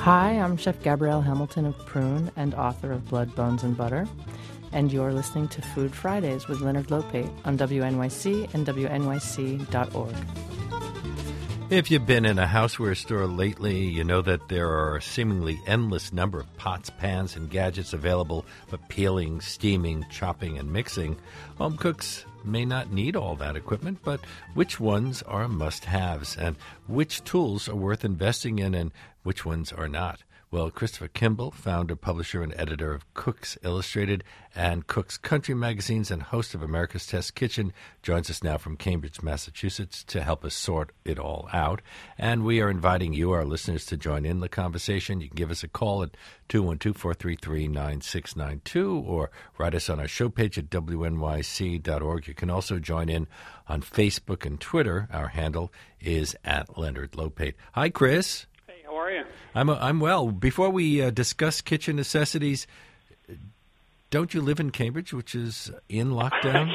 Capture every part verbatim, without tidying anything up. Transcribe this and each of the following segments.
Hi, I'm Chef Gabrielle Hamilton of Prune and author of Blood, Bones, and Butter. And you're listening to Food Fridays with Leonard Lopate on W N Y C and W N Y C dot org. If you've been in a houseware store lately, you know that there are a seemingly endless number of pots, pans, and gadgets available for peeling, steaming, chopping, and mixing. Home cooks may not need all that equipment, but which ones are must-haves, and which tools are worth investing in, and which ones are not? Well, Christopher Kimball, founder, publisher, and editor of Cooks Illustrated and Cooks Country magazines and host of America's Test Kitchen, joins us now from Cambridge, Massachusetts, to help us sort it all out. And we are inviting you, our listeners, to join in the conversation. You can give us a call at two one two, four three three, nine six nine two or write us on our show page at W N Y C dot org. You can also join in on Facebook and Twitter. Our handle is at Leonard Lopate. Hi, Chris. How are you? I'm I'm well. Before we uh, discuss kitchen necessities, don't you live in Cambridge, which is in lockdown?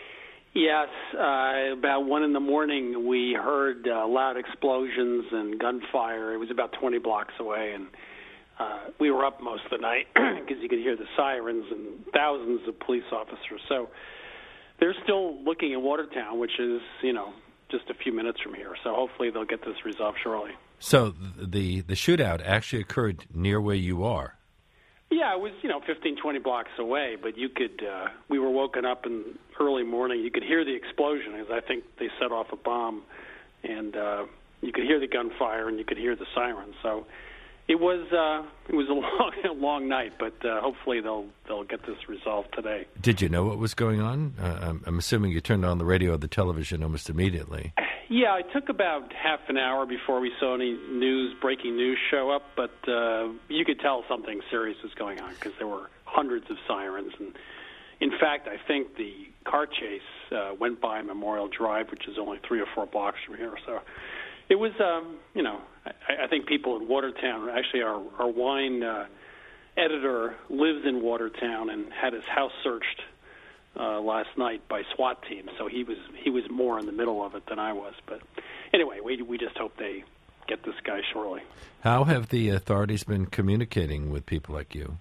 Yes. Uh, about one in the morning, we heard uh, loud explosions and gunfire. It was about twenty blocks away, and uh, we were up most of the night because you could hear the sirens and thousands of police officers. So they're still looking at Watertown, which is, you know, just a few minutes from here. So hopefully they'll get this resolved shortly. So the the shootout actually occurred near where you are. Yeah, it was, you know, fifteen, twenty blocks away, but you could, uh, we were woken up in early morning. You could hear the explosion, as I think they set off a bomb, and uh, you could hear the gunfire and you could hear the sirens. So it was uh, it was a long, a long night, but uh, hopefully they'll they'll get this resolved today. Did you know what was going on? Uh, I'm, I'm assuming you turned on the radio or the television almost immediately. Yeah, it took about half an hour before we saw any news, breaking news show up, but uh, you could tell something serious was going on because there were hundreds of sirens. And in fact, I think the car chase uh, went by Memorial Drive, which is only three or four blocks from here. So it was, um, you know, I, I think people in Watertown, actually our, our wine uh, editor lives in Watertown and had his house searched Uh, last night by SWAT team, so he was he was more in the middle of it than I was. But anyway, we we just hope they get this guy shortly. How have the authorities been communicating with people like you?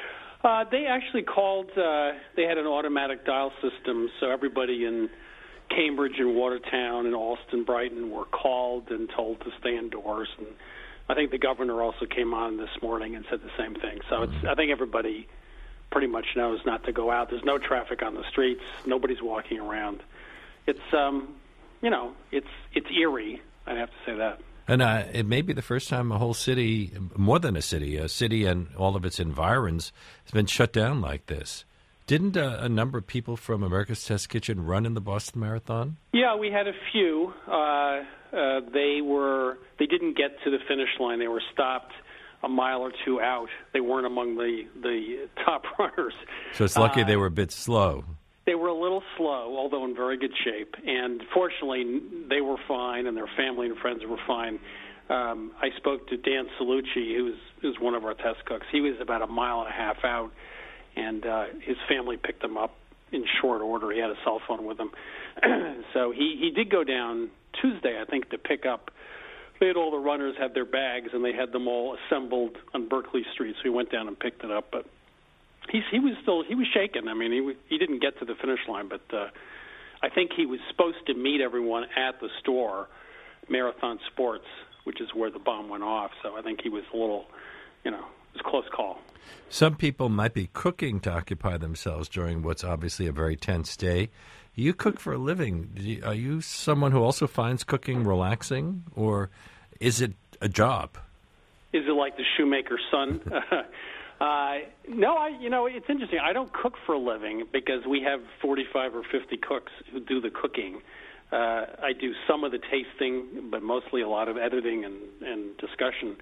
Uh, they actually called. Uh, they had an automatic dial system, so everybody in Cambridge and Watertown and Alston, Brighton were called and told to stay indoors. And I think the governor also came on this morning and said the same thing. So mm-hmm. it's I think everybody pretty much knows not to go out. There's no traffic on the streets. Nobody's walking around. It's, um, you know, it's it's eerie. I have to say that. And uh, it may be the first time a whole city, more than a city, a city and all of its environs has been shut down like this. Didn't uh, a number of people from America's Test Kitchen run in the Boston Marathon? Yeah, we had a few. Uh, uh, they were they didn't get to the finish line. They were stopped a mile or two out. They weren't among the, the top runners. So it's lucky uh, they were a bit slow. They were a little slow, although in very good shape. And fortunately, they were fine, and their family and friends were fine. Um, I spoke to Dan Salucci, who's, who's one of our test cooks. He was about a mile and a half out, and uh, his family picked him up in short order. He had a cell phone with him. So he, he did go down Tuesday, I think, to pick up. They had all the runners had their bags, and they had them all assembled on Berkeley Street. So he went down and picked it up. But he's, he was still he was shaken. I mean, he he didn't get to the finish line, but uh, I think he was supposed to meet everyone at the store, Marathon Sports, which is where the bomb went off. So I think he was a little, you know, it was a close call. Some people might be cooking to occupy themselves during what's obviously a very tense day. You cook for a living. Do you, are you someone who also finds cooking relaxing, or is it a job? Is it like the shoemaker's son? uh, no, I. You know, it's interesting. I don't cook for a living because we have forty-five or fifty cooks who do the cooking. Uh, I do some of the tasting, but mostly a lot of editing and, and discussion.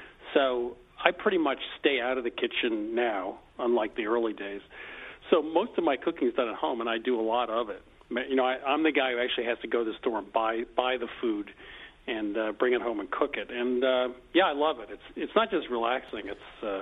So I pretty much stay out of the kitchen now, unlike the early days. So most of my cooking is done at home, and I do a lot of it. You know, I, I'm the guy who actually has to go to the store and buy buy the food and uh, bring it home and cook it. And uh, yeah, I love it. It's it's not just relaxing. It's uh,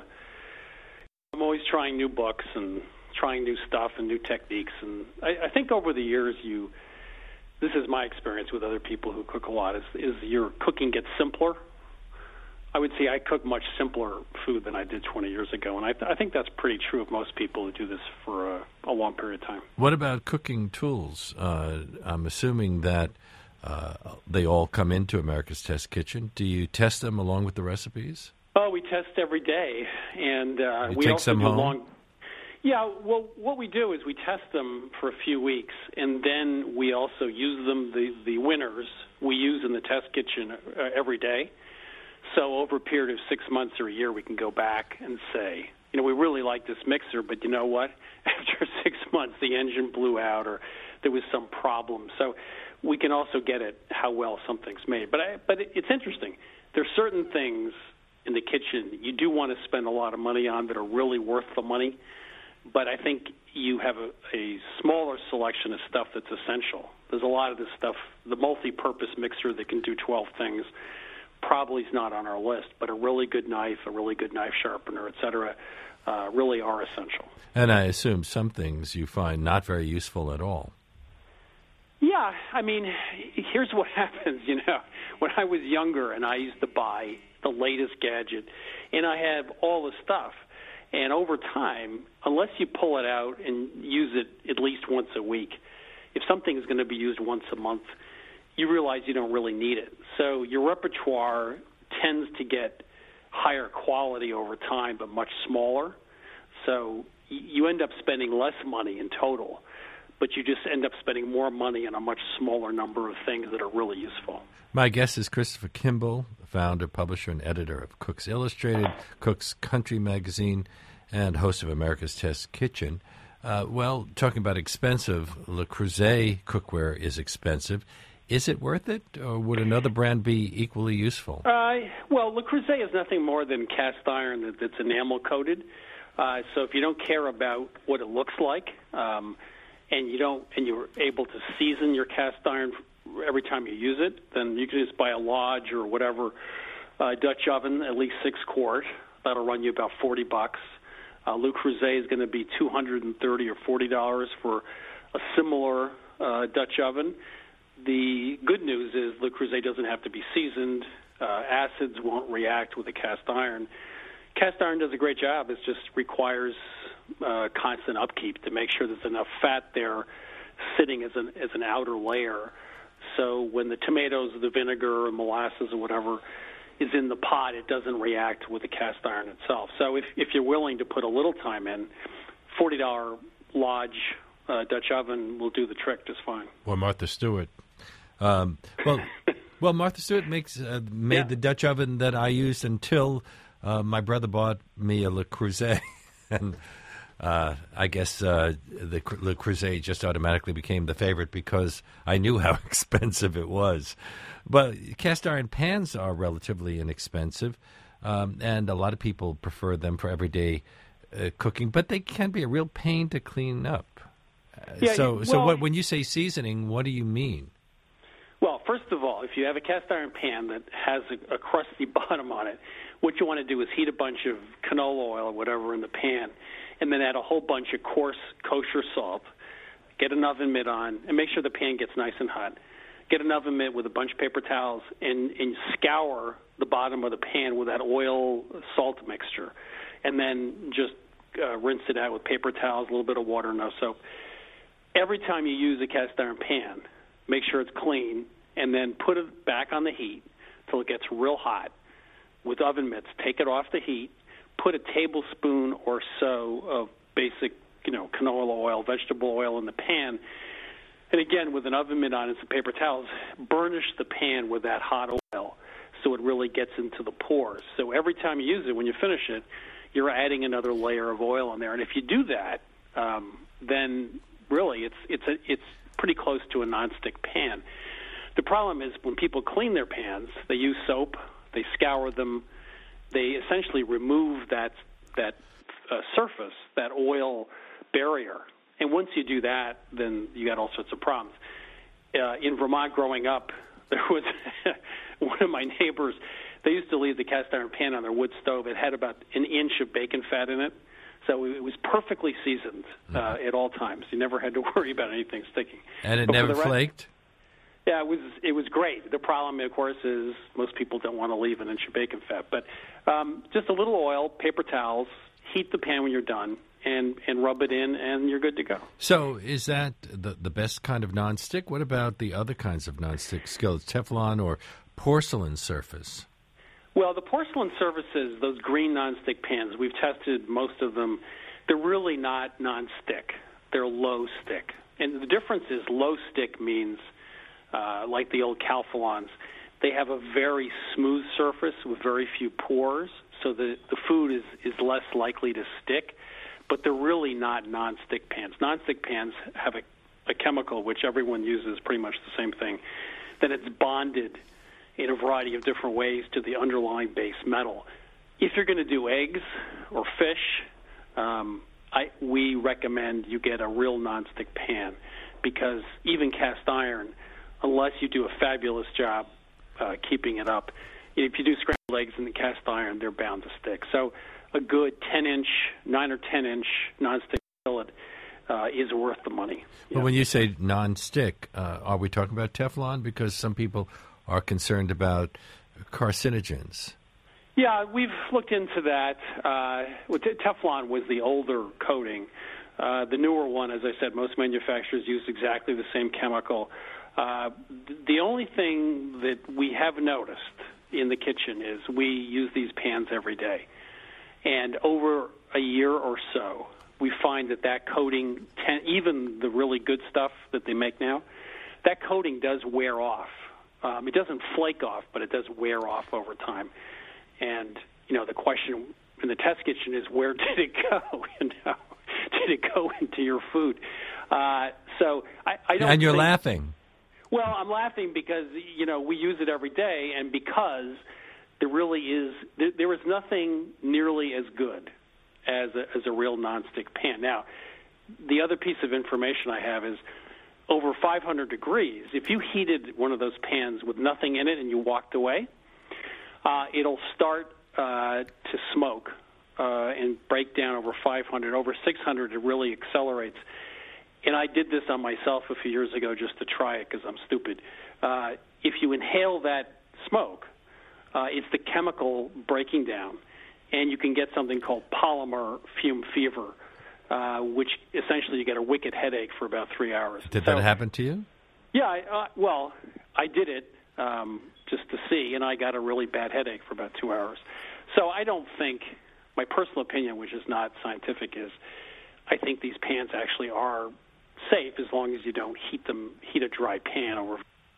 I'm always trying new books and trying new stuff and new techniques. And I, I think over the years, you this is my experience with other people who cook a lot is is your cooking gets simpler. I would say I cook much simpler food than I did twenty years ago, and I, th- I think that's pretty true of most people who do this for a, a long period of time. What about cooking tools? Uh, I'm assuming that uh, they all come into America's Test Kitchen. Do you test them along with the recipes? Oh, we test every day, and uh, you we take also some do home? long. Yeah, well, what we do is we test them for a few weeks, and then we also use them. The the winners we use in the test kitchen uh, every day. So over a period of six months or a year, we can go back and say, you know, we really like this mixer, but you know what? After six months, the engine blew out or there was some problem. So we can also get at how well something's made. But I, but it's interesting. There are certain things in the kitchen you do want to spend a lot of money on that are really worth the money. But I think you have a, a smaller selection of stuff that's essential. There's a lot of this stuff, the multi-purpose mixer that can do twelve things, probably is not on our list, but a really good knife, a really good knife sharpener, et cetera, uh, really are essential. And I assume some things you find not very useful at all. Yeah, I mean, here's what happens, you know. When I was younger and I used to buy the latest gadget, and I have all the stuff, and over time, unless you pull it out and use it at least once a week, if something is going to be used once a month, you realize you don't really need it. So your repertoire tends to get higher quality over time, but much smaller. So you end up spending less money in total, but you just end up spending more money on a much smaller number of things that are really useful. My guest is Christopher Kimball, founder, publisher, and editor of Cooks Illustrated, Cooks Country Magazine, and host of America's Test Kitchen. Uh, well, talking about expensive, Le Creuset cookware is expensive. Is it worth it, or would another brand be equally useful? Uh, well, Le Creuset is nothing more than cast iron that, that's enamel-coated. Uh, so if you don't care about what it looks like, um, and you don't, and you're able to season your cast iron every time you use it, then you can just buy a Lodge or whatever uh, Dutch oven, at least six quart. That'll run you about forty bucks. Uh, Le Creuset is going to be two hundred and thirty or forty dollars for a similar uh, Dutch oven. The good news is Le Creuset doesn't have to be seasoned. Uh, acids won't react with the cast iron. Cast iron does a great job. It just requires uh, constant upkeep to make sure there's enough fat there sitting as an as an outer layer. So when the tomatoes, the vinegar, or molasses, or whatever is in the pot, it doesn't react with the cast iron itself. So if if you're willing to put a little time in, forty dollars Lodge uh, Dutch oven will do the trick just fine. Or Martha Stewart. Um, well, well, Martha Stewart makes uh, made Yeah. the Dutch oven that I used until uh, my brother bought me a Le Creuset, and uh, I guess uh, the Le Creuset just automatically became the favorite because I knew how expensive it was. But cast iron pans are relatively inexpensive, um, and a lot of people prefer them for everyday uh, cooking, but they can be a real pain to clean up. Uh, Yeah, so, well- so what, when you say seasoning, what do you mean? Well, first of all, if you have a cast iron pan that has a, a crusty bottom on it, what you want to do is heat a bunch of canola oil or whatever in the pan, and then add a whole bunch of coarse kosher salt. Get an oven mitt on, and make sure the pan gets nice and hot. Get an oven mitt with a bunch of paper towels, and, and scour the bottom of the pan with that oil salt mixture, and then just uh, rinse it out with paper towels, a little bit of water, no soap. Every time you use a cast iron pan, make sure it's clean, and then put it back on the heat till it gets real hot. With oven mitts, take it off the heat, put a tablespoon or so of basic, you know, canola oil, vegetable oil in the pan, and again, with an oven mitt on and some paper towels, burnish the pan with that hot oil so it really gets into the pores. So every time you use it, when you finish it, you're adding another layer of oil in there. And if you do that, um, then really it's it's a, it's pretty close to a nonstick pan. The problem is when people clean their pans, they use soap, they scour them, they essentially remove that that uh, surface, that oil barrier. And once you do that, then you got all sorts of problems. Uh, in Vermont growing up, there was one of my neighbors, they used to leave the cast iron pan on their wood stove. It had about an inch of bacon fat in it. So it was perfectly seasoned uh, at all times. You never had to worry about anything sticking. And it But for never the rest- flaked? Yeah, it was it was great. The problem, of course, is most people don't want to leave an inch of bacon fat. But um, just a little oil, paper towels, heat the pan when you're done, and, and rub it in, and you're good to go. So is that the, the best kind of nonstick? What about the other kinds of nonstick skillets, Teflon or porcelain surface? Well, the porcelain surfaces, those green nonstick pans, we've tested most of them. They're really not nonstick. They're low stick. And the difference is low stick means, uh, like the old Calphalons, they have a very smooth surface with very few pores, so the, the food is, is less likely to stick. But they're really not nonstick pans. Nonstick pans have a, a chemical, which everyone uses pretty much the same thing, that it's bonded in a variety of different ways to the underlying base metal. If you're going to do eggs or fish, um, I, we recommend you get a real nonstick pan, because even cast iron, unless you do a fabulous job uh, keeping it up, if you do scrambled eggs in the cast iron, they're bound to stick. So a good ten-inch, nine or ten-inch nonstick skillet uh, is worth the money. But know? When you say nonstick, uh, are we talking about Teflon? Because some people are concerned about carcinogens. Yeah, we've looked into that. Uh, Teflon was the older coating. Uh, the newer one, as I said, most manufacturers use exactly the same chemical. Uh, the only thing that we have noticed in the kitchen is we use these pans every day. And over a year or so, we find that that coating, ten, even the really good stuff that they make now, that coating does wear off. Um, it doesn't flake off, but it does wear off over time. And, you know, the question in the test kitchen is, where did it go? You know, did it go into your food? Uh, so I, I don't And you're think, laughing. Well, I'm laughing because, you know, we use it every day, and because there really is, there, there is nothing nearly as good as a, as a real nonstick pan. Now, the other piece of information I have is, over five hundred degrees, if you heated one of those pans with nothing in it and you walked away, uh, it'll start uh, to smoke uh, and break down over five hundred. Over six hundred, it really accelerates. And I did this on myself a few years ago just to try it because I'm stupid. Uh, if you inhale that smoke, uh, it's the chemical breaking down, and you can get something called polymer fume fever, uh, which essentially you get a wicked headache for about three hours. Did so, that happen to you? Yeah, I, uh, well, I did it um, just to see, and I got a really bad headache for about two hours. So I don't think, my personal opinion, which is not scientific, is I think these pans actually are safe as long as you don't heat them, heat a dry pan over.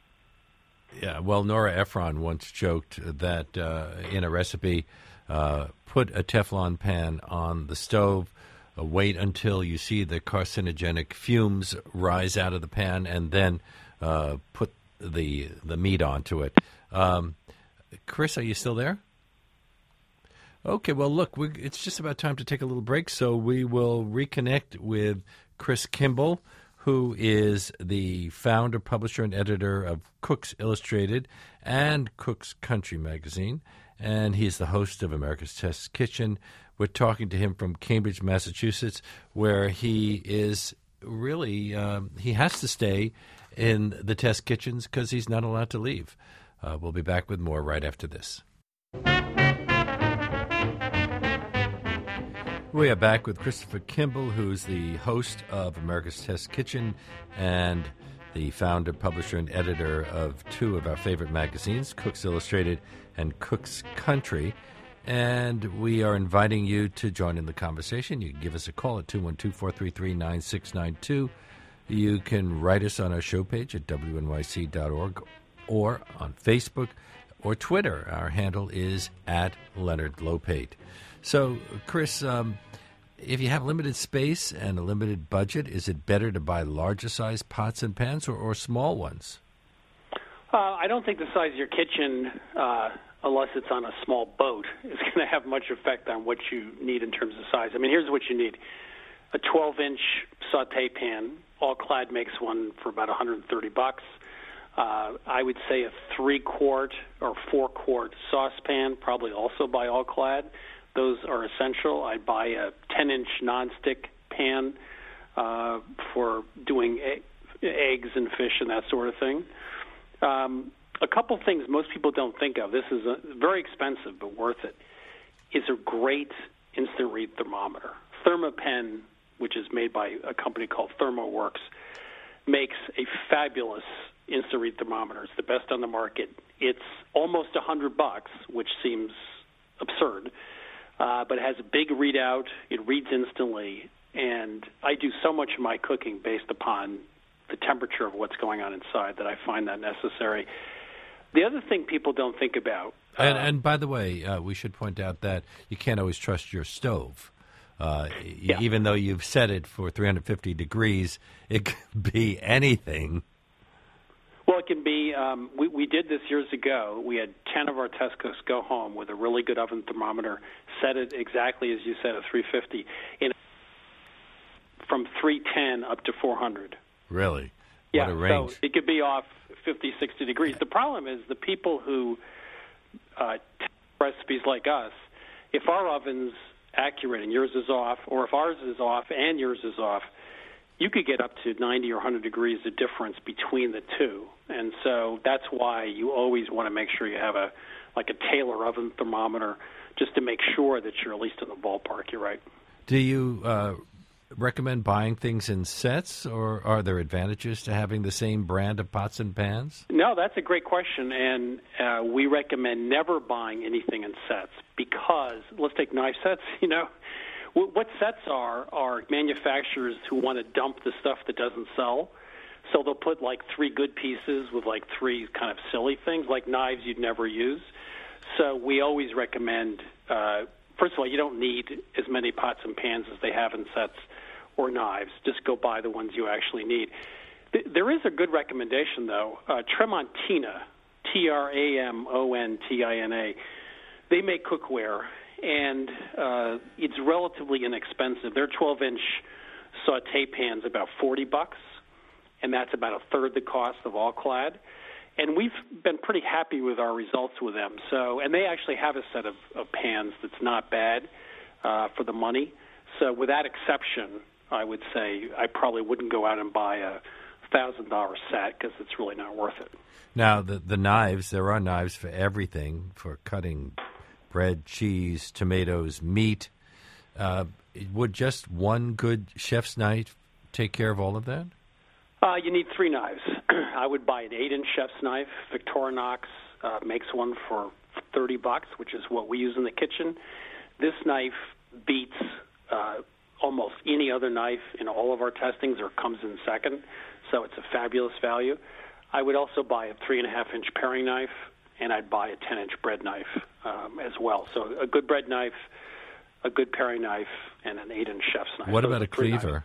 Yeah, well, Nora Ephron once joked that uh, in a recipe, uh, put a Teflon pan on the stove, uh, wait until you see the carcinogenic fumes rise out of the pan, and then uh, put the the meat onto it. Um, Chris, are you still there? Okay, well, look, we, it's just about time to take a little break, so we will reconnect with Chris Kimball, who is the founder, publisher, and editor of Cooks Illustrated and Cooks Country magazine, and he's the host of America's Test Kitchen. We're talking to him from Cambridge, Massachusetts, where he is really, um, he has to stay in the test kitchens because he's not allowed to leave. Uh, we'll be back with more right after this. We are back with Christopher Kimball, who's the host of America's Test Kitchen and the founder, publisher, and editor of two of our favorite magazines, Cooks Illustrated and Cooks Country. And we are inviting you to join in the conversation. You can give us a call at two one two, four three three, nine six nine two. You can write us on our show page at W N Y C dot org or on Facebook or Twitter. Our handle is at Leonard Lopate. So, Chris, um, if you have limited space and a limited budget, is it better to buy larger size pots and pans or, or small ones? Uh, I don't think the size of your kitchen, uh, unless it's on a small boat, is going to have much effect on what you need in terms of size. I mean, here's what you need. A twelve-inch saute pan. All-Clad makes one for about one hundred thirty bucks. Uh, I would say a three-quart or four-quart saucepan, probably also by All-Clad. Those are essential. I'd buy a ten-inch nonstick pan uh, for doing e- eggs and fish and that sort of thing. Um, a couple things most people don't think of. This is a, very expensive but worth it. Is a great instant read thermometer. ThermaPen, which is made by a company called ThermoWorks, makes a fabulous instant read thermometer. It's the best on the market. It's almost a hundred bucks, which seems absurd, uh, but it has a big readout. It reads instantly, and I do so much of my cooking based upon the temperature of what's going on inside that I find that necessary. The other thing people don't think about. And, uh, and by the way, uh, we should point out that you can't always trust your stove. Uh, yeah. Even though you've set it for three hundred fifty degrees, it could be anything. Well, it can be. Um, we, we did this years ago. We had ten of our test cooks go home with a really good oven thermometer, set it exactly as you said, at three fifty, in, from three ten up to four hundred. Really? Yeah, what a range. So it could be off fifty, sixty degrees. The problem is the people who uh, test recipes like us, if our oven's accurate and yours is off, or if ours is off and yours is off, you could get up to ninety or one hundred degrees of difference between the two. And so that's why you always want to make sure you have a like a Taylor oven thermometer just to make sure that you're at least in the ballpark. You're right. Do you uh, recommend buying things in sets, or are there advantages to having the same brand of pots and pans? No, that's a great question, and uh, we recommend never buying anything in sets because, let's take knife sets, you know, what sets are are manufacturers who want to dump the stuff that doesn't sell. So they'll put like three good pieces with like three kind of silly things, like knives you'd never use. So we always recommend, uh, first of all, you don't need as many pots and pans as they have in sets or knives. Just go buy the ones you actually need. Th- there is a good recommendation, though. Uh, Tramontina, T R A M O N T I N A, they make cookware, and uh, it's relatively inexpensive. Their twelve-inch saute pan's about forty bucks, and that's about a third the cost of All-Clad. And we've been pretty happy with our results with them. So, and they actually have a set of, of pans that's not bad uh, for the money. So, with that exception, I would say I probably wouldn't go out and buy a one thousand dollars set because it's really not worth it. Now, the the knives, there are knives for everything, for cutting bread, cheese, tomatoes, meat. Uh, would just one good chef's knife take care of all of that? Uh, you need three knives. I would buy an eight-inch chef's knife. Victorinox uh, makes one for thirty bucks, which is what we use in the kitchen. This knife beats uh, almost any other knife in all of our testings, or comes in second, so it's a fabulous value. I would also buy a three-and-a-half-inch paring knife, and I'd buy a ten-inch bread knife um, as well. So a good bread knife, a good paring knife, and an eight-inch chef's knife. What Those about a cleaver?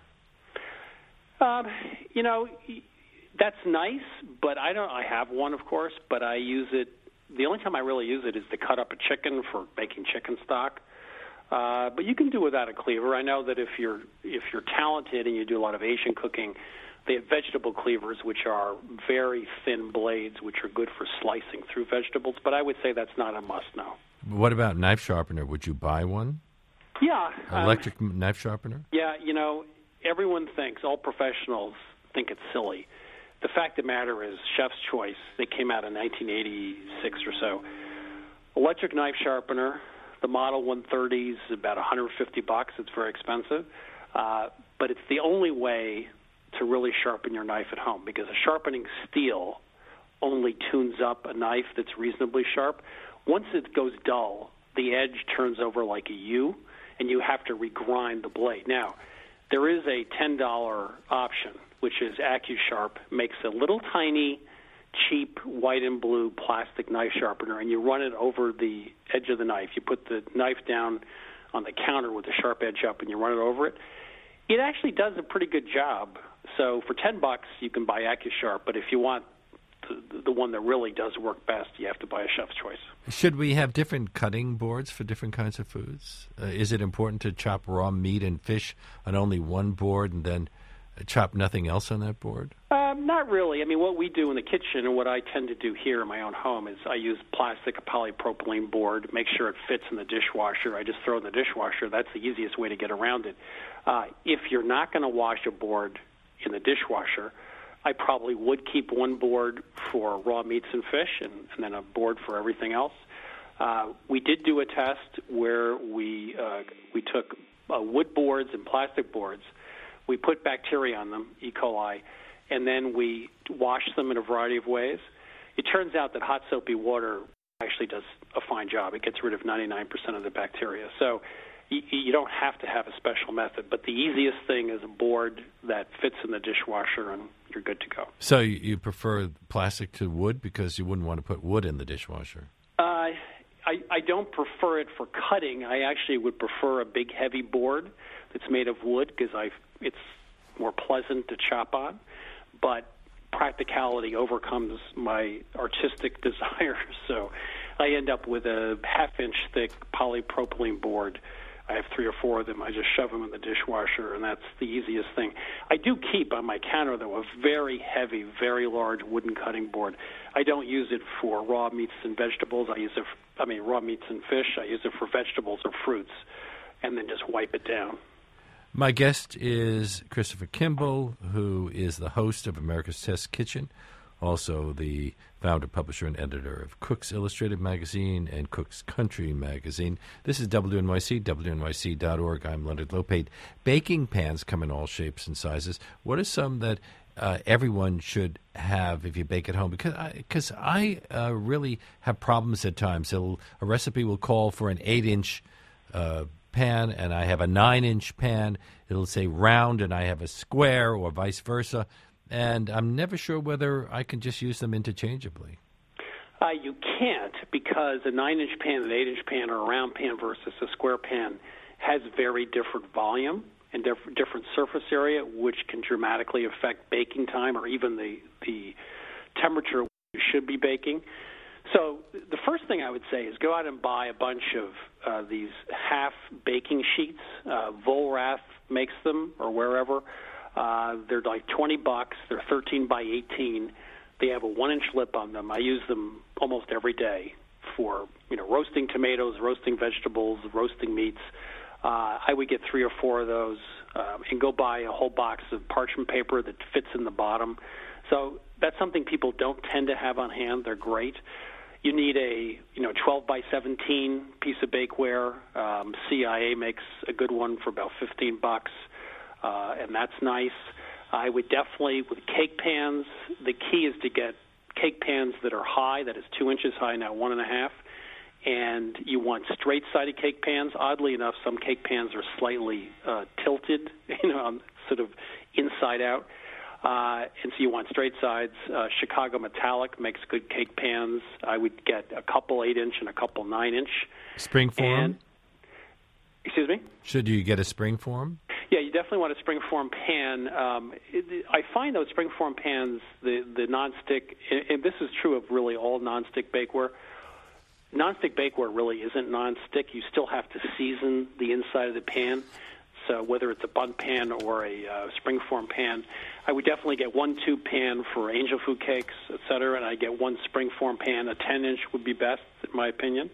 Um, you know, that's nice, but I don't. I have one, of course, but I use it. The only time I really use it is to cut up a chicken for making chicken stock. Uh, but you can do without a cleaver. I know that if you're if you're talented and you do a lot of Asian cooking, they have vegetable cleavers, which are very thin blades, which are good for slicing through vegetables. But I would say that's not a must now. What about knife sharpener? Would you buy one? Yeah, electric um, knife sharpener? Yeah, you know, everyone thinks, all professionals think it's silly. The fact of the matter is, Chef's Choice, they came out in nineteen eighty-six or so. Electric knife sharpener, the Model one thirty is about one hundred fifty bucks. It's very expensive. Uh, but it's the only way to really sharpen your knife at home, because a sharpening steel only tunes up a knife that's reasonably sharp. Once it goes dull, the edge turns over like a U, and you have to regrind the blade. Now, there is a ten dollars option, which is AccuSharp, makes a little tiny, cheap white and blue plastic knife sharpener, and you run it over the edge of the knife. You put the knife down on the counter with the sharp edge up, and you run it over it. It actually does a pretty good job. So for ten bucks, you can buy AccuSharp, but if you want the, the one that really does work best, you have to buy a Chef's Choice. Should we have different cutting boards for different kinds of foods? Uh, is it important to chop raw meat and fish on only one board and then chop nothing else on that board? Um, not really. I mean, what we do in the kitchen and what I tend to do here in my own home is I use plastic polypropylene board, make sure it fits in the dishwasher. I just throw it in the dishwasher. That's the easiest way to get around it. Uh, if you're not going to wash a board in the dishwasher, I probably would keep one board for raw meats and fish and, and then a board for everything else. Uh, we did do a test where we uh, we took uh, wood boards and plastic boards. We put bacteria on them, E. coli, and then we washed them in a variety of ways. It turns out that hot soapy water actually does a fine job. It gets rid of ninety-nine percent of the bacteria. So you, you don't have to have a special method, but the easiest thing is a board that fits in the dishwasher, and you're good to go. So you prefer plastic to wood because you wouldn't want to put wood in the dishwasher? Uh, I, I don't prefer it for cutting. I actually would prefer a big, heavy board that's made of wood because I it's more pleasant to chop on. But practicality overcomes my artistic desires, so I end up with a half-inch thick polypropylene board. I have three or four of them. I just shove them in the dishwasher, and that's the easiest thing. I do keep on my counter, though, a very heavy, very large wooden cutting board. I don't use it for raw meats and vegetables. I use it for, I mean, raw meats and fish. I use it for vegetables or fruits, and then just wipe it down. My guest is Christopher Kimball, who is the host of America's Test Kitchen, also the founder, publisher, and editor of Cook's Illustrated Magazine and Cook's Country Magazine. This is W N Y C, W N Y C dot org. I'm Leonard Lopate. Baking pans come in all shapes and sizes. What are some that uh, everyone should have if you bake at home? Because I, because I uh, really have problems at times. It'll, a recipe will call for an eight-inch uh pan, and I have a nine-inch pan. It'll say round, and I have a square, or vice versa. And I'm never sure whether I can just use them interchangeably. Uh, you can't, because a nine-inch pan, an eight-inch pan, or a round pan versus a square pan has very different volume and diff- different surface area, which can dramatically affect baking time or even the, the temperature you should be baking. So the first thing I would say is go out and buy a bunch of uh, these half baking sheets. Uh, Volrath makes them, or wherever. Uh, they're like twenty bucks. They're thirteen by eighteen. They have a one-inch lip on them. I use them almost every day for, you know, roasting tomatoes, roasting vegetables, roasting meats. Uh, I would get three or four of those uh, and go buy a whole box of parchment paper that fits in the bottom. So that's something people don't tend to have on hand. They're great. You need a, you know, twelve by seventeen piece of bakeware. Um, C I A makes a good one for about fifteen bucks, uh, and that's nice. I would definitely, with cake pans, the key is to get cake pans that are high, that is two inches high, now one and a half, and you want straight-sided cake pans. Oddly enough, some cake pans are slightly uh, tilted, you know, sort of inside out. Uh, and so you want straight sides. Uh, Chicago Metallic makes good cake pans. I would get a couple eight-inch and a couple nine-inch. Springform? And, excuse me? Should you get a springform? Yeah, you definitely want a springform pan. Um, it, I find those springform pans, the, the nonstick, and this is true of really all nonstick bakeware, nonstick bakeware really isn't nonstick. You still have to season the inside of the pan. So whether it's a bun pan or a uh, springform pan, I would definitely get one tube pan for angel food cakes, et cetera, and I get one springform pan. A ten-inch would be best, in my opinion.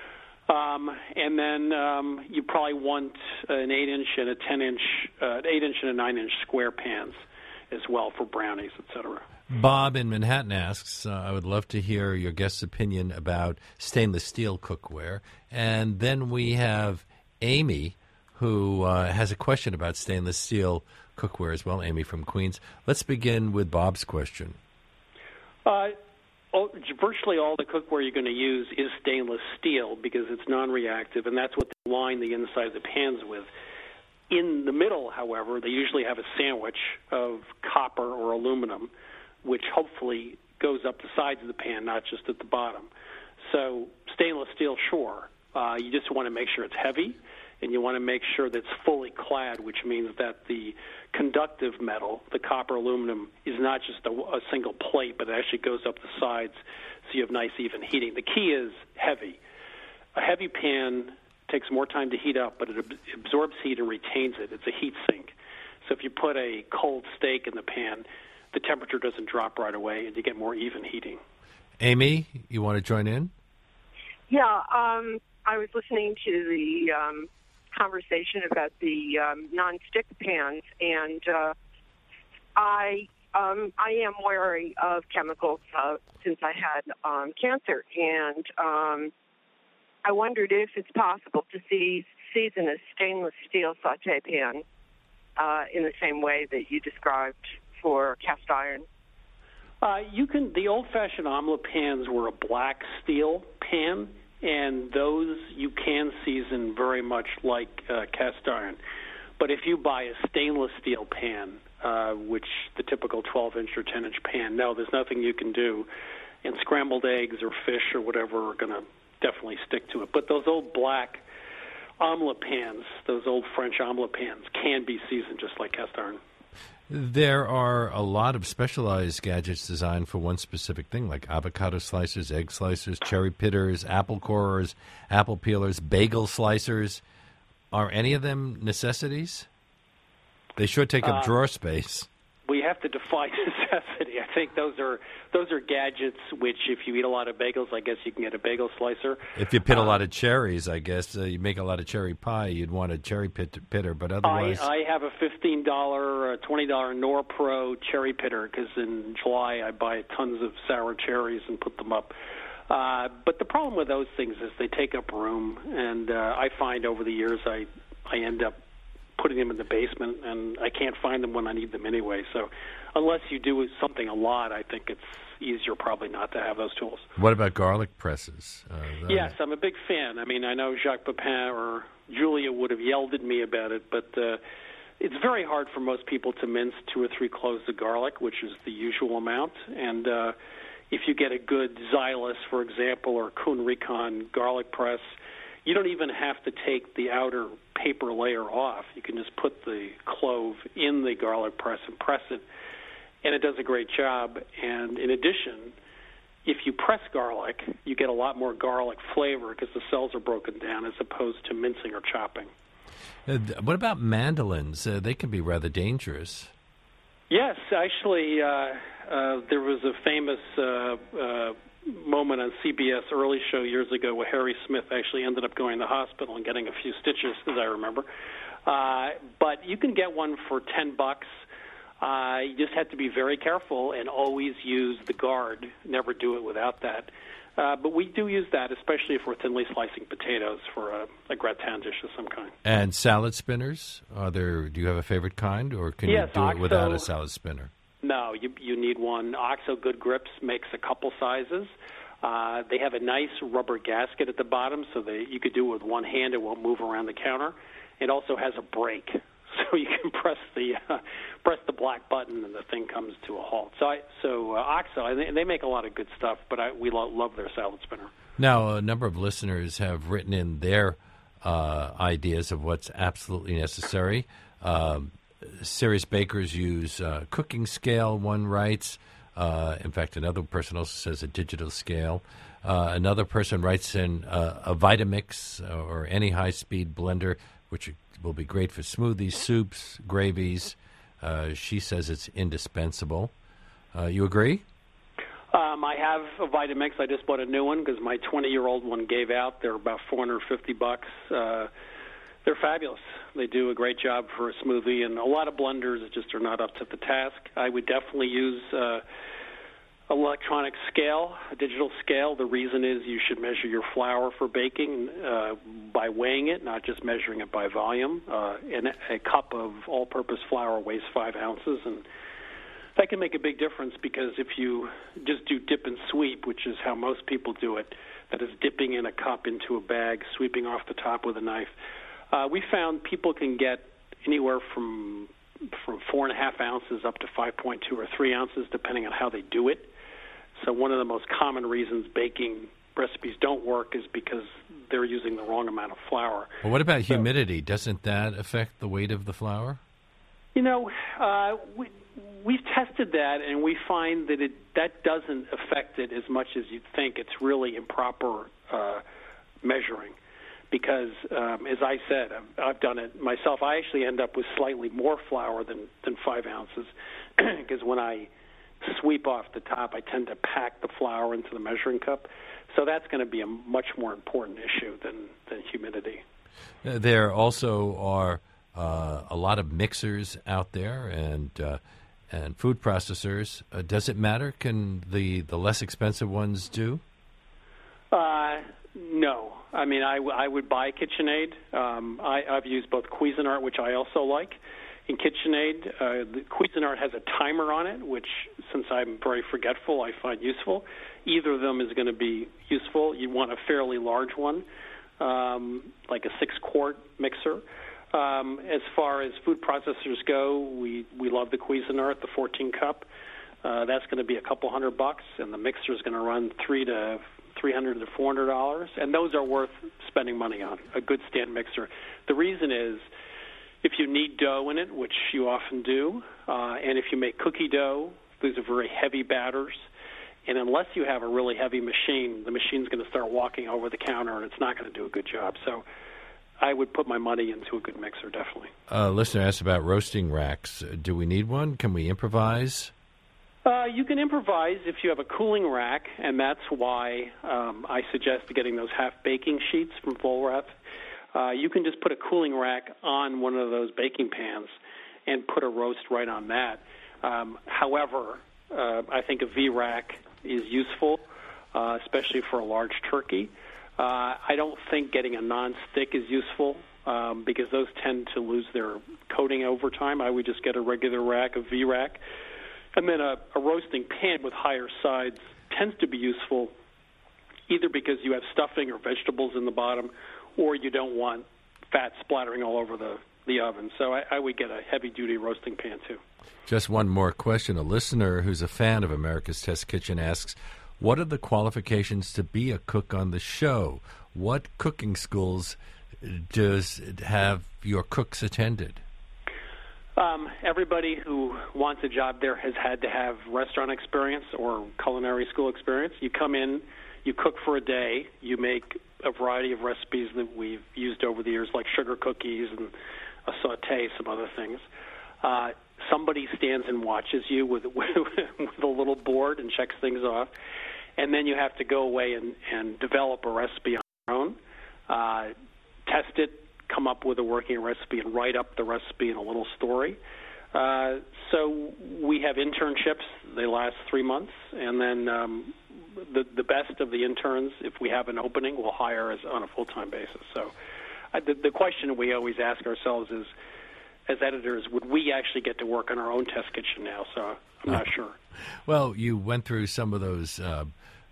Um, and then um, you probably want an eight-inch and a ten-inch, uh, an eight-inch and a nine-inch square pans as well for brownies, et cetera. Bob in Manhattan asks, uh, I would love to hear your guest's opinion about stainless steel cookware. And then we have Amy, who uh, has a question about stainless steel cookware as well, Amy from Queens. Let's begin with Bob's question. Uh, oh, virtually all the cookware you're going to use is stainless steel because it's non-reactive, and that's what they line the inside of the pans with. In the middle, however, they usually have a sandwich of copper or aluminum, which hopefully goes up the sides of the pan, not just at the bottom. So stainless steel, sure. Uh, you just want to make sure it's heavy, and you want to make sure that it's fully clad, which means that the conductive metal, the copper aluminum, is not just a, a single plate, but it actually goes up the sides so you have nice, even heating. The key is heavy. A heavy pan takes more time to heat up, but it ab- absorbs heat and retains it. It's a heat sink. So if you put a cold steak in the pan, the temperature doesn't drop right away, and you get more even heating. Amy, you want to join in? Yeah, um, I was listening to the um, conversation about the um, non-stick pans, and uh, I um, I am wary of chemicals uh, since I had um, cancer, and um, I wondered if it's possible to see, season a stainless steel saute pan uh, in the same way that you described for cast iron. Uh, you can. The old-fashioned omelet pans were a black steel pan, and those you can season very much like uh, cast iron. But if you buy a stainless steel pan, uh, which the typical twelve-inch or ten-inch pan, no, there's nothing you can do. And scrambled eggs or fish or whatever are going to definitely stick to it. But those old black omelet pans, those old French omelet pans, can be seasoned just like cast iron. There are a lot of specialized gadgets designed for one specific thing, like avocado slicers, egg slicers, cherry pitters, apple corers, apple peelers, bagel slicers. Are any of them necessities? They sure take up uh, drawer space. We have to define necessity. I think those are those are gadgets which, if you eat a lot of bagels, I guess you can get a bagel slicer. If you pit um, a lot of cherries, I guess uh, you make a lot of cherry pie, you'd want a cherry pit- pitter. But otherwise, I, I have a fifteen dollars, uh, twenty dollars Norpro cherry pitter because in July I buy tons of sour cherries and put them up. Uh, but the problem with those things is they take up room, and uh, I find over the years I I end up putting them in the basement, and I can't find them when I need them anyway. So unless you do something a lot, I think it's easier probably not to have those tools. What about garlic presses? Uh, yes, I'm a big fan. I mean, I know Jacques Pepin or Julia would have yelled at me about it, but uh, it's very hard for most people to mince two or three cloves of garlic, which is the usual amount. And uh, if you get a good Xylus, for example, or Kuhn Recon garlic press, you don't even have to take the outer paper layer off. You can just put the clove in the garlic press and press it, and it does a great job. And in addition, if you press garlic, you get a lot more garlic flavor because the cells are broken down as opposed to mincing or chopping. Uh, what about mandolins? Uh, they can be rather dangerous. Yes, actually, uh, uh, there was a famous uh, uh, moment on C B S early show years ago where Harry Smith actually ended up going to the hospital and getting a few stitches, as I remember. Uh, but you can get one for ten bucks. Uh, you just have to be very careful and always use the guard. Never do it without that. Uh, but we do use that, especially if we're thinly slicing potatoes for a, a gratin dish of some kind. And salad spinners? Are there? Do you have a favorite kind, or can yes, you do Oxo, it without a salad spinner? No, you you need one. Oxo Good Grips makes a couple sizes. Uh, they have a nice rubber gasket at the bottom, so that you could do it with one hand. It won't move around the counter. It also has a brake, so you can press the uh, press the black button and the thing comes to a halt. So I, so uh, Oxo, and they, they make a lot of good stuff, but I, we lo- love their salad spinner. Now, a number of listeners have written in their uh, ideas of what's absolutely necessary. Um, Serious bakers use uh, cooking scale, one writes. Uh, in fact, another person also says a digital scale. Uh, another person writes in uh, a Vitamix or any high-speed blender, which will be great for smoothies, soups, gravies. Uh, she says it's indispensable. Uh, you agree? Um, I have a Vitamix. I just bought a new one because my twenty-year-old one gave out. They're about four hundred fifty bucks. Uh, they're fabulous. They do a great job for a smoothie, and a lot of blenders just are not up to the task. I would definitely use uh, electronic scale, a digital scale. The reason is you should measure your flour for baking uh, by weighing it, not just measuring it by volume. Uh, and a cup of all-purpose flour weighs five ounces, and that can make a big difference because if you just do dip and sweep, which is how most people do it, that is dipping in a cup into a bag, sweeping off the top with a knife, Uh, we found people can get anywhere from from four and a half ounces up to five point two or three ounces, depending on how they do it. So one of the most common reasons baking recipes don't work is because they're using the wrong amount of flour. Well, what about so, humidity? Doesn't that affect the weight of the flour? You know, uh, we, we've tested that, and we find that it that doesn't affect it as much as you'd think. It's really improper uh, measuring. Because, um, as I said, I've, I've done it myself. I actually end up with slightly more flour than, than five ounces because when I sweep off the top, I tend to pack the flour into the measuring cup. So that's going to be a much more important issue than, than humidity. Uh, there also are uh, a lot of mixers out there, and uh, and food processors. Uh, does it matter? Can the, the less expensive ones do? Uh, no. I mean, I, w- I would buy KitchenAid. Um, I, I've used both Cuisinart, which I also like, and KitchenAid. Uh, the Cuisinart has a timer on it, which, since I'm very forgetful, I find useful. Either of them is going to be useful. You want a fairly large one, um, like a six-quart mixer. Um, as far as food processors go, we, we love the Cuisinart, the fourteen cup. Uh, that's going to be a couple hundred bucks, and the mixer is going to run three to three hundred to four hundred dollars, and those are worth spending money on. A good stand mixer. The reason is, if you need dough in it, which you often do, uh, and if you make cookie dough, these are very heavy batters. And unless you have a really heavy machine, the machine's going to start walking over the counter, and it's not going to do a good job. So I would put my money into a good mixer, definitely. A listener asked about roasting racks. Do we need one? Can we improvise? Uh, you can improvise if you have a cooling rack, and that's why um, I suggest getting those half baking sheets from Vollrath. Uh, you can just put a cooling rack on one of those baking pans and put a roast right on that. Um, however, uh, I think a V-rack is useful, uh, especially for a large turkey. Uh, I don't think getting a non-stick is useful um, because those tend to lose their coating over time. I would just get a regular rack, a V-rack. And then a, a roasting pan with higher sides tends to be useful either because you have stuffing or vegetables in the bottom, or you don't want fat splattering all over the, the oven. So I, I would get a heavy-duty roasting pan, too. Just one more question. A listener who's a fan of America's Test Kitchen asks, what are the qualifications to be a cook on the show? What cooking schools does have your cooks attended? Um, everybody who wants a job there has had to have restaurant experience or culinary school experience. You come in, you cook for a day, you make a variety of recipes that we've used over the years, like sugar cookies and a sauté, some other things. Uh, somebody stands and watches you with, with, with a little board and checks things off. And then you have to go away and, and develop a recipe on your own, uh, test it, come up with a working recipe, and write up the recipe in a little story. Uh, so we have internships. They last three months. And then um, the, the best of the interns, if we have an opening, we'll hire as on a full-time basis. So uh, the, the question we always ask ourselves is, as editors, would we actually get to work on our own test kitchen now? So I'm not sure. Well, you went through some of those uh,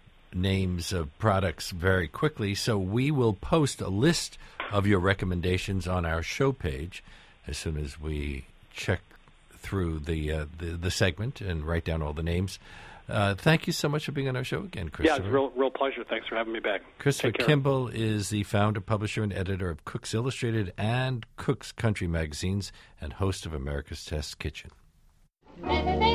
names of products very quickly, so we will post a list of your recommendations on our show page as soon as we check through the uh, the, the segment and write down all the names. Uh, thank you so much for being on our show again, Christopher. Yeah, it's a real, real pleasure. Thanks for having me back. Christopher Kimball is the founder, publisher, and editor of Cooks Illustrated and Cooks Country magazines and host of America's Test Kitchen.